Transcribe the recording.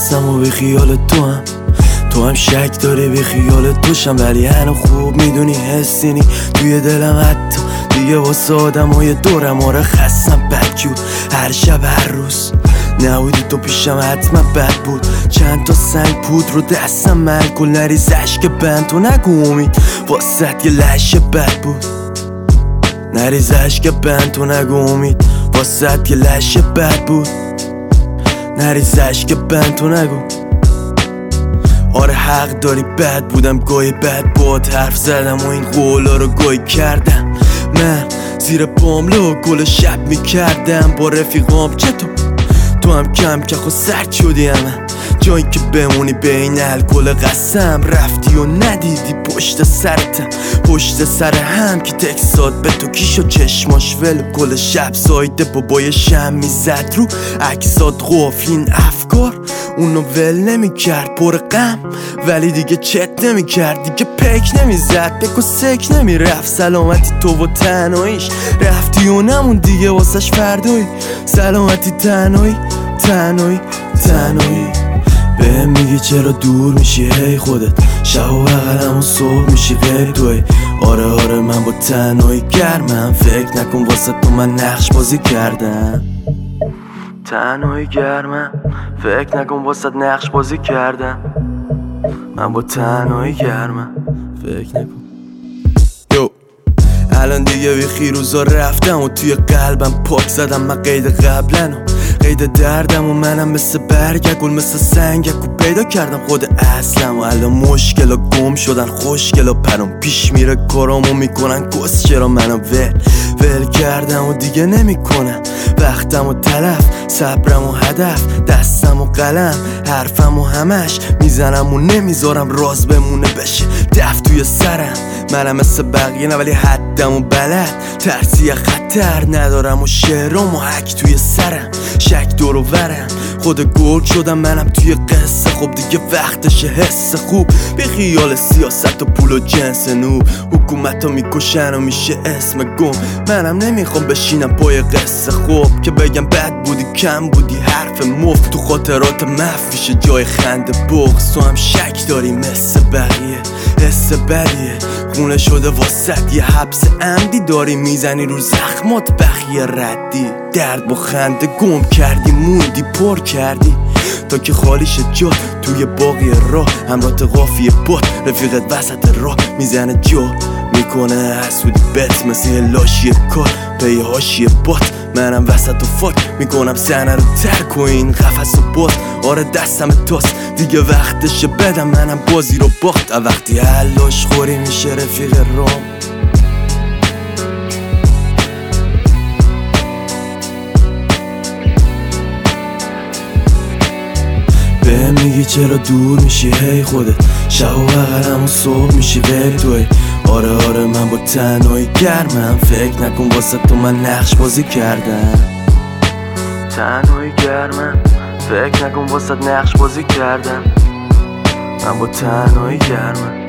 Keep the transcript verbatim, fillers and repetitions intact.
هستم و بی خیال تو هم تو هم شک داری بی خیال توشم، ولی هنو خوب میدونی حسینی توی دلم، حتی دیگه واسه آدم های دورم. آره خستم بدجور هر شب هر روز نبودی تو پیشم حتما بد بود. چند تا سنگ پود رو دستم ملکل نریز عشق بند تو نگو امید واسد یه لشه بد بود. نریز عشق بند تو نگو امید واسد یه لشه بد بود. نریز عشق بند تو نگو. آره حق داری بد بودم گاهی بد باد حرف زدم و این قولا رو گاهی کردم. من زیر پامله و گل شب میکردم با رفیقام. چطور تو هم کم که خود سرد شدی همه جایی که بمونی بین الکل قسم رفتی و ندیدی پشت سرتم پشت سر هم که تکسات به تو کیش و چشماش ول کل شب سایده بابای شم میزد رو عکسات غافلین افکار اونو ول نمی کرد پر غم ولی دیگه چت نمی کرد دیگه پک نمی زد پک و سک نمی رفت سلامتی تو و تنهاییش رفتی و نمون دیگه واسش فردایی سلامتی تنهایی تنهایی تنهایی بهم میگی چرا دور میشی هی خودت شب و بغلم و صبح میشی غیر توی. آره آره من با تنهایی گرمم فکر نکن واسه تو من نقش بازی کردم. تنهایی گرمم فکر نکن واسه نقش بازی کردم. من با تنهایی گرمم فکر نکن. یو الان دیگه بی خیروزا رفتم و توی قلبم پاک زدم من قید قبلنو قید دردم و منم مثل برگگل مثل سنگک و پیدا کردم خود اصلم و الان مشکل و گم شدن خوشگل و پرام پیش میره کارامو میکنن کس چرا منو ول ول کردم و دیگه نمیکنم وقتم و تلف صبرم و هدف دستم و قلم حرفم و همش میزنم و نمیذارم راز بمونه بشه دف توی سرم. منم مثل بقیه نه ولی حدم و بلد ترسی خطر ندارم و شعرام و حک توی سرم شک دور و ورم خود گرگ شدم منم توی قصه خب دیگه وقتشه حس خوب بی خیال سیاست و پول و جنس نوب حکومت ها میکشن و میشه اسم گم منم نمیخوام بشینم پای قصه خوب که بگم بد بودی کم بودی حرف مفت تو خاطرات مفیشه جای خنده بغض. تو هم شک داری مثل بقیه حس بدیه خونه شده واسد یه حبس عمدی داری میزنی رو زخمات بخیه ردی درد با خنده گم کردی موندی پر کردی تا که خالیش جا توی باقی راه همراه قافیه باد رفیقت وسط راه میزنه جا میکنه حسودی بت مثل لاشی کار پی هاشی بات منم وسط و فاک میکنم سنه رو ترک و این قفص و باز. آره دستم تاست دیگه وقتشه بدم منم بازی رو باخت وقتی حلاش خوری میشه رفیق رام. بهم میگی چرا دور میشی هی خودت شب و بغلم و صبح میشی غیر توی. آره آره من با تنهایی گرمم فکر نکن واسه تو من نقش بازی کردم. تنهایی گرمم فکر نکن واسه نقش بازی کردم. من با تنهایی گرمم